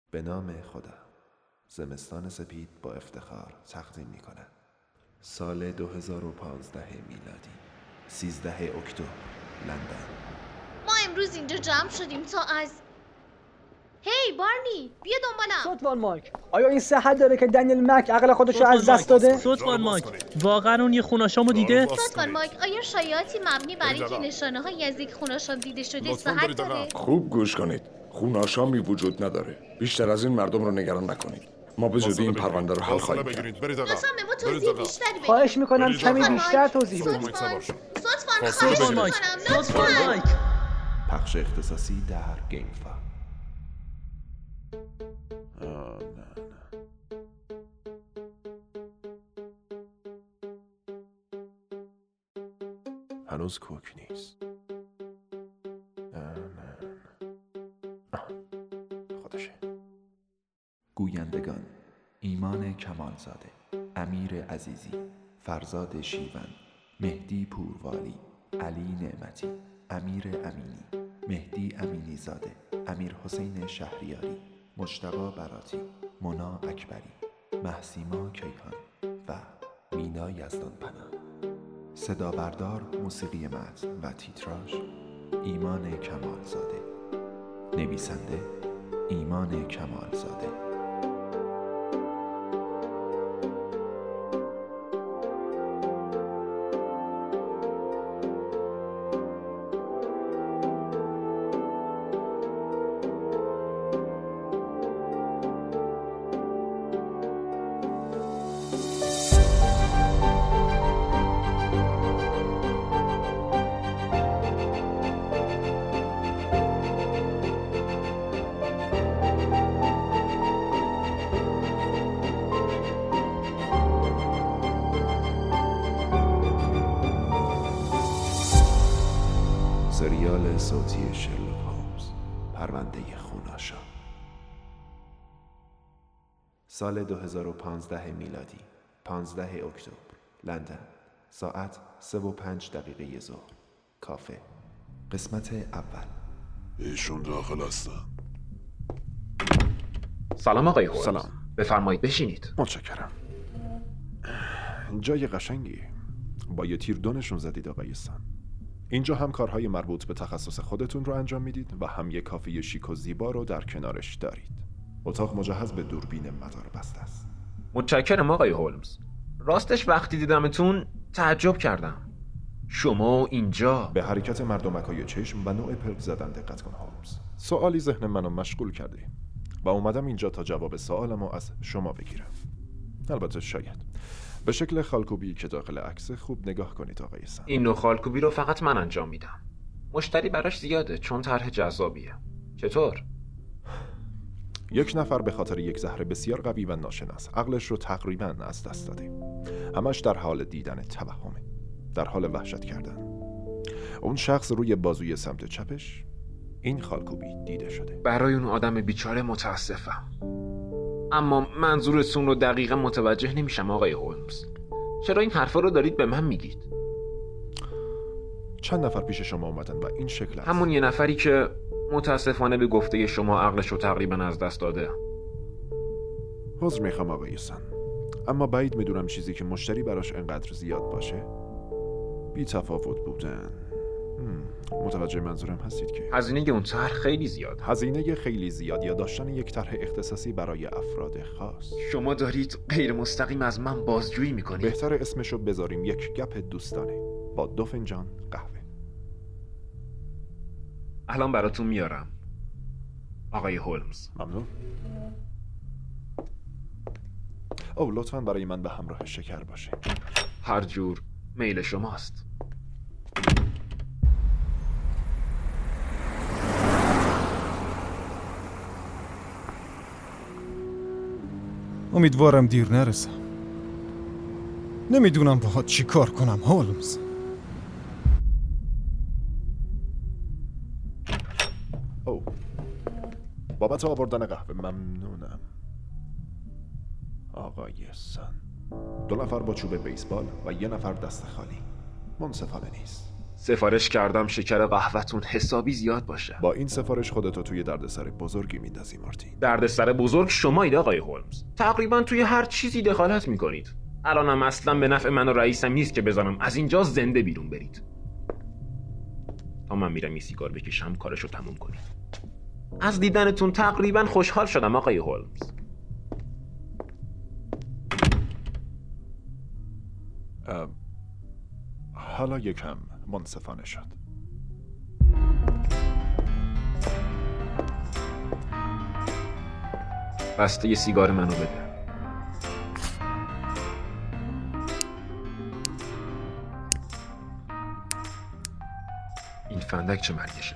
به نام خدا. زمستان سپید با افتخار تقدیم می‌کند. سال 2015 میلادی، 13 اکتبر، لندن. ما امروز اینجا جمع شدیم تا از هی بارنی بیا دنبالم. صوت مایک، آیا این صحت داره که دنیل مک عقل خودشو از دست داده؟ صوت مایک، واقعا اون یه خوناشامو دیده؟ صوت مایک، آیا شایعاتی مبنی بر اینکه نشانه‌هایی از یک خوناشام دیده شده صحت داره؟ خوب گوش کنید. خوناشامی وجود نداره. بیشتر از این مردم رو نگران نکنید. ما به زودی این پرونده رو حل خواهیم کرد. لطفاً به ما توضیح بیشتری بدید. خواهش میکنم کمی بیشتر توضیح بدید. صوت مایک، صوت مایک. پخش اختصاصی در گیمفا. هنوز کوک نیست. خودشه. گویندگان: ایمان کمالزاده، امیر عزیزی، فرزاد شیون، مهدی پوروالی، علی نعمتی، امیر امینی، مهدی امینی زاده، امیر حسین شهریاری، مجتبی براتی، مونا اکبری، محسیما کیهان و مینا یزدانپناه. صدا بردار، موسیقی متن و تیتراژ ایمان کمالزاده. نویسنده ایمان کمالزاده. سریال صوتی شرلوک هولمز، پرونده خوناشام. سال 2015 میلادی، 15 اکتبر، لندن. ساعت 3:05 ظهر. کافه. قسمت اول. ایشون داخل هستن. سلام آقای هولمز. سلام. بفرمایید بشینید. متشکرم. جای قشنگی. با یه تیر دونشون زدید آقای سان. اینجا هم کارهای مربوط به تخصص خودتون رو انجام میدید و هم یک کافه شیک و زیبا رو در کنارش دارید. اتاق مجهز به دوربین مدار بسته است. متشکرم آقای هولمز. راستش وقتی دیدمتون تعجب کردم. شما اینجا به حرکت مردمکای چشم و نوع پلک زدن دقت کن هولمز. سوالی ذهن منو مشغول کرده و اومدم اینجا تا جواب سوالمو از شما بگیرم. البته شاید به شکل خالکوبی که داخل عکس خوب نگاه کنید آقای سن. این نوع خالکوبی رو فقط من انجام میدم. مشتری براش زیاده چون طرح جذابیه. چطور؟ یک نفر به خاطر یک زهر بسیار قوی و ناشناس عقلش رو تقریباً از دست داده. همش در حال دیدن توهمه، در حال وحشت کردن. اون شخص روی بازوی سمت چپش این خالکوبی دیده شده. برای اون آدم بیچاره متاسفم. اما منظورتون رو دقیقا متوجه نمیشم آقای هولمز. چرا این حرفا رو دارید به من میگید؟ چند نفر پیش شما اومدن و این شکل است. همون یه نفری که متاسفانه به گفته شما عقلش رو تقریبا از دست داده. عذر میخوام آقای سن، اما بعید میدونم چیزی که مشتری براش انقدر زیاد باشه. بی تفاوت بودن. متوجه منظورم هستید که هزینه اون طرح خیلی زیاد. هزینه خیلی زیاد یا داشتن یک طرح اختصاصی برای افراد خاص. شما دارید غیر مستقیم از من بازجویی میکنید. بهتر اسمشو بذاریم یک گپ دوستانه با 2 فنجان قهوه. الان براتون میارم آقای هولمز. ممنون. او لطفاً برای من به همراه شکر باشه. هر جور میل شماست. امیدوارم دیر نرسم. نمیدونم باهات چی کار کنم هولمز. او بابت آوردن قهوه ممنونم آقای سن. 2 نفر با چوب بیسبال و 1 نفر دست خالی. منصفانه نیست. سفارش کردم شکر قهوه‌تون حسابی زیاد باشه. با این سفارش خودتو توی دردسر بزرگی میندازی مارتین. دردسر بزرگ شمایید آقای هولمز. تقریبا توی هر چیزی دخالت میکنید. الانم اصلا به نفع من و رئیسم نیست که بذارم از اینجا زنده بیرون برید. تا من میرم یه سیگار بکشم کارشو تموم کنید. از دیدنتون تقریبا خوشحال شدم آقای هولمز. حالا یکم منصفانه شد. بسته یه سیگار منو بده. این فندک چه مرگشه؟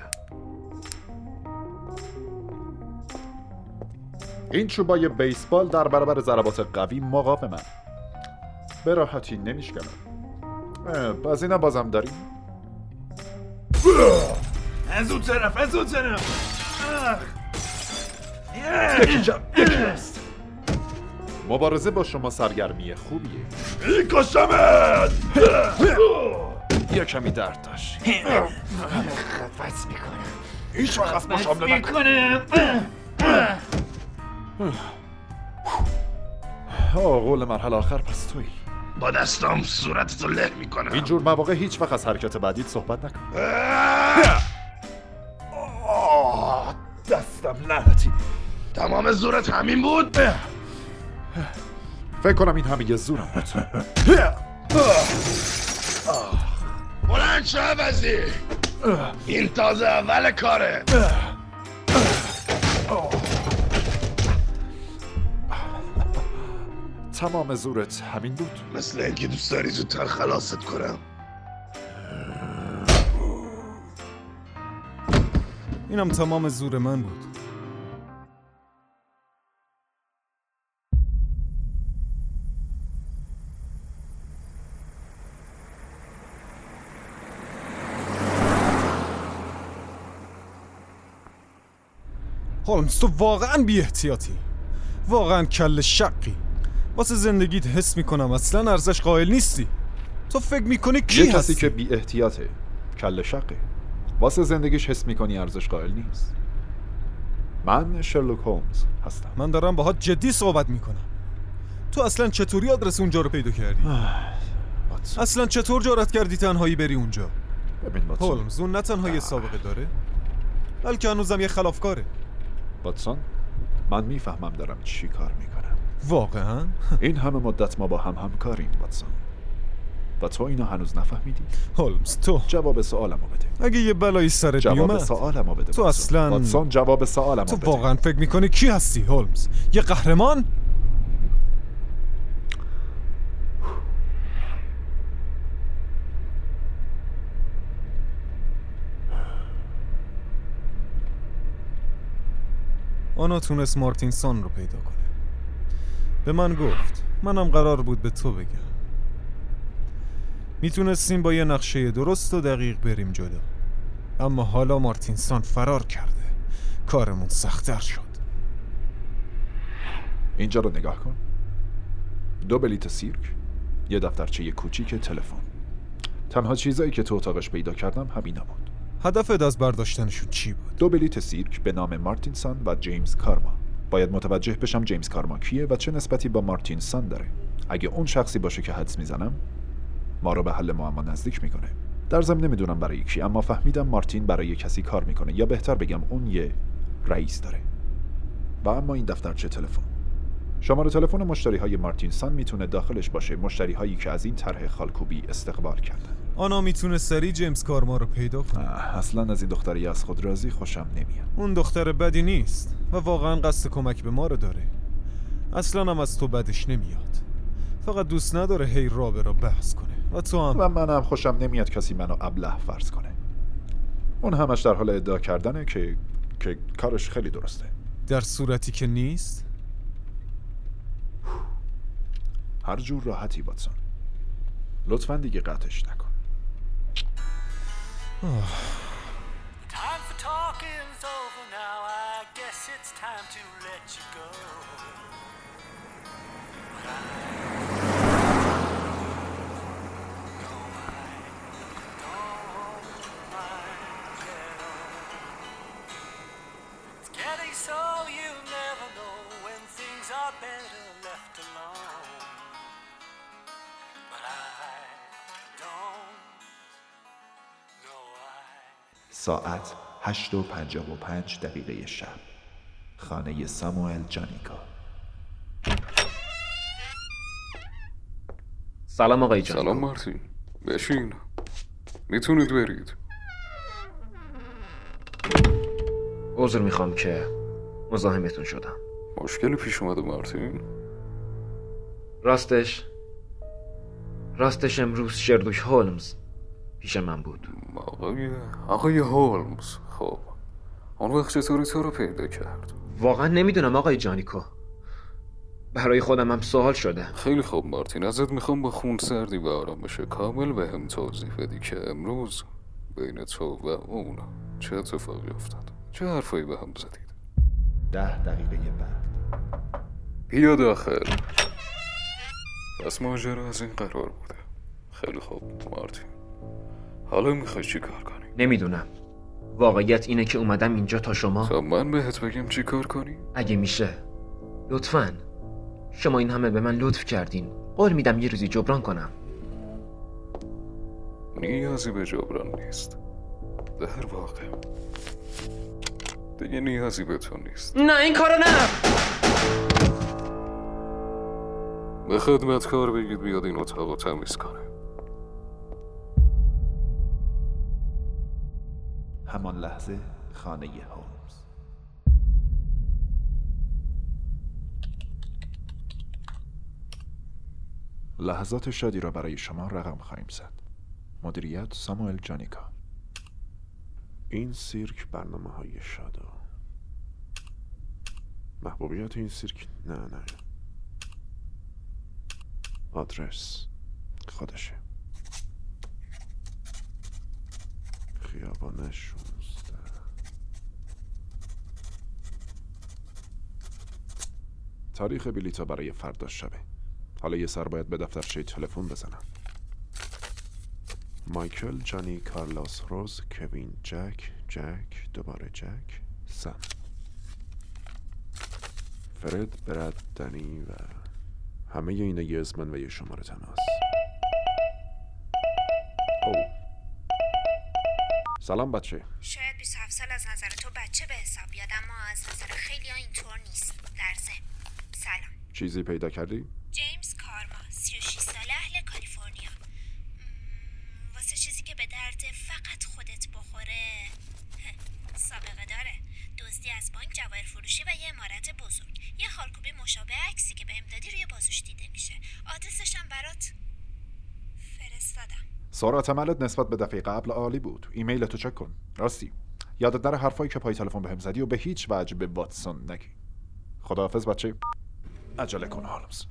این چوبای بیسبال در برابر ضربات قوی مقاومن. به راحتی نمیشکنن. از اینا بازم داریم؟ از اون طرف یکی است. مبارزه با شما سرگرمی خوبیه. کشتمت. یه کمی درد داشت. خفت میکنم. هیچ وقت باش حمله نکن. قول مرحله آخر پس تویی. با دستام صورتتو له میکنم. اینجور مواقع هیچ وقت از حرکت بعدیت صحبت نکن. دستم لعنتی. تمام زورت همین بود؟ فکر کنم این همه یه زورم بود. بلند شو عوضی. این تازه اول کاره. تمام زورت همین بود؟ مثل اینکه دوست داری زودتر خلاصت کنم. اینم تمام زور من بود. هولمز تو واقعا بی احتیاطی. واقعا کل شقی. واسه زندگیت حس میکنم اصلا ارزش قائل نیستی. تو فکر میکنی کی یه هستی؟ کسی که بی احتیاطه کل شقه. واسه زندگیش حس میکنی ارزش قائل نیست. من شرلوک هولمز هستم. من دارم باهات جدی صحبت میکنم. تو اصلا چطوری آدرس اونجا رو پیدا کردی؟ اصلا چطور جرأت کردی تنهایی بری اونجا؟ ببین واتسون. هولمز اون نه تنها یه سابقه داره، بلکه هنوزم یه خلافکاره. واتسون من میفهمم دارم چی کار میکنم. واقعا؟ این همه مدت ما با هم همکاریم واتسون. و تو اینو هنوز نفهمیدی؟ هولمز تو جواب سوالمو بده. اگه یه بلایی سرت جواب میومد سوالمو بده. تو واتسون. اصلا واتسون جواب سوالمو تو بده. واقعا فکر میکنی کی هستی هولمز؟ یه قهرمان؟ آنا تونست مارتینسون رو پیدا کنه. به من گفت منم قرار بود به تو بگم. میتونستیم با یه نقشه درست و دقیق بریم جلو، اما حالا مارتینسون فرار کرده. کارمون سخت‌تر شد. اینجا رو نگاه کن. 2 بلیت سیرک، یه دفترچه کوچیک تلفن. تنها چیزایی که تو اتاقش پیدا کردم همینا بود. هدفت از برداشتنشون چی بود؟ 2 بلیت سیرک به نام مارتینسون و جیمز کارما. باید متوجه بشم جیمز کارما کیه و چه نسبتی با مارتینسون داره. اگه اون شخصی باشه که حدس میزنم، ما رو به حل معما نزدیک میکنه. در ضمن نمیدونم برای کی، اما فهمیدم مارتین برای کسی کار میکنه، یا بهتر بگم اون یه رئیس داره. و اما این دفترچه تلفن، شماره تلفن مشتری‌های مارتینسون میتونه داخلش باشه، مشتری‌هایی که از این طرح خالکوبی استقبال کردن. آنا میتونه سریع جیمز کارما رو پیدا کنه. اصلا از این دختری از خود راضی خوشم نمیاد. اون دختر بدی نیست و واقعا قصد کمک به ما رو داره. اصلا هم از تو بدش نمیاد. فقط دوست نداره هی رابه را بحث کنه. و تو هم. و منم خوشم نمیاد کسی منو ابله فرض کنه. اون همش در حال ادعا کردنه که کارش خیلی درسته. در صورتی که نیست. هر جور راحتی واتسون. لطفاً دیگه قطعش نکن. ساعت 8:55 شب. خانه ساموئل جانیکا. سلام آقای جانیکا. سلام مارتین، بشین، میتونید برید. عذر میخوام که مزاحمتون شدم. مشکلی پیش اومده مارتین؟ راستش امروز شردوک هولمز پیش من بود. آقای هولمز، خب اون وقت چطوری تو رو پیدا کرد؟ واقعا نمیدونم آقای جانیکا، برای خودم هم سوال شده. خیلی خوب مارتین، ازت میخوام با خونسردی و آرامش کامل به هم توضیح بدی که امروز بین تو و اون چه اتفاقی افتاد، چه حرفایی به هم زدید. 10 دقیقه بعد. بیا داخل. پس ماجرا از این قرار بوده. خیلی خوب مارتین، حالا میخوای چی کار کنی؟ نمیدونم، واقعیت اینه که اومدم اینجا تا شما. تا من بهت بگم چی کار کنی؟ اگه میشه لطفاً، شما این همه به من لطف کردین، قول میدم یه روزی جبران کنم. نیازی به جبران نیست، در واقع دیگه نیازی به تو نیست. نه این کارو نه. به خدمتکار بگید بیاد این اتاقو تمیز کنه. همان لحظه خانه هولمز. لحظات شادی را برای شما رقم خواهیم زد. مدیریت ساموئل جانیکا. این سیرک برنامه‌های شادا. محبوبیت این سیرک نه. آدرس خودشه. خیابان 16. تاریخ بلیطا برای فردا شبه. حالا یه سر باید به دفترچه تلفن بزنم. مایکل، جانی، کارلوس، روز، کوین، جک، دوباره جک، سم، فرد، برد، دنی و همه اینا یه اسمن و یه شماره تماس. سلام بچه. شاید 27 سال از نظر تو بچه به حساب بیاد، اما از نظر خیلی ها اینطور نیست. در ضمن سلام. چیزی پیدا کردی؟ جیمز کارما، 36 ساله، اهل کالیفرنیا. واسه چیزی که به درد فقط خودت بخوره سابقه داره. دزدی از بانک، جواهر فروشی و یه عمارت بزرگ. یه خالکوبی مشابه عکسی که بهم دادی روی بازوش دیده میشه. آدرسش هم برات فرستادم. سرعت عملت نسبت به دفعه قبل عالی بود. ایمیلتو چک کن. راستی یادت نره حرفایی که پای تلفن بهم زدی و به هیچ وجه به واتسون نگی. خداحافظ بچه. عجله کن هولمز.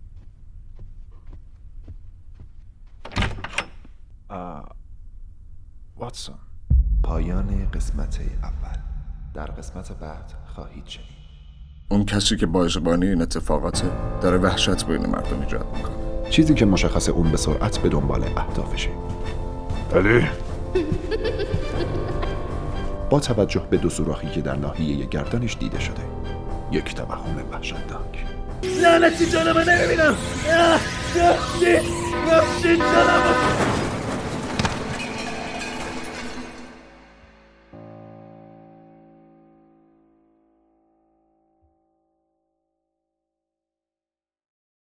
واتسون. پایان قسمت اول. در قسمت بعد خواهید شنید. اون کسی که باعث بانی این اتفاقاته داره وحشت بین مردم ایجاد میکنه. چیزی که مشخصه اون به سرعت به دنبال اهدافشه. علی با توجه به 2 سوراخی که در ناحیه گردنش دیده شده، یک توهم وحشتناک. لعنتی جانم نمیبینم. رفتید جانم.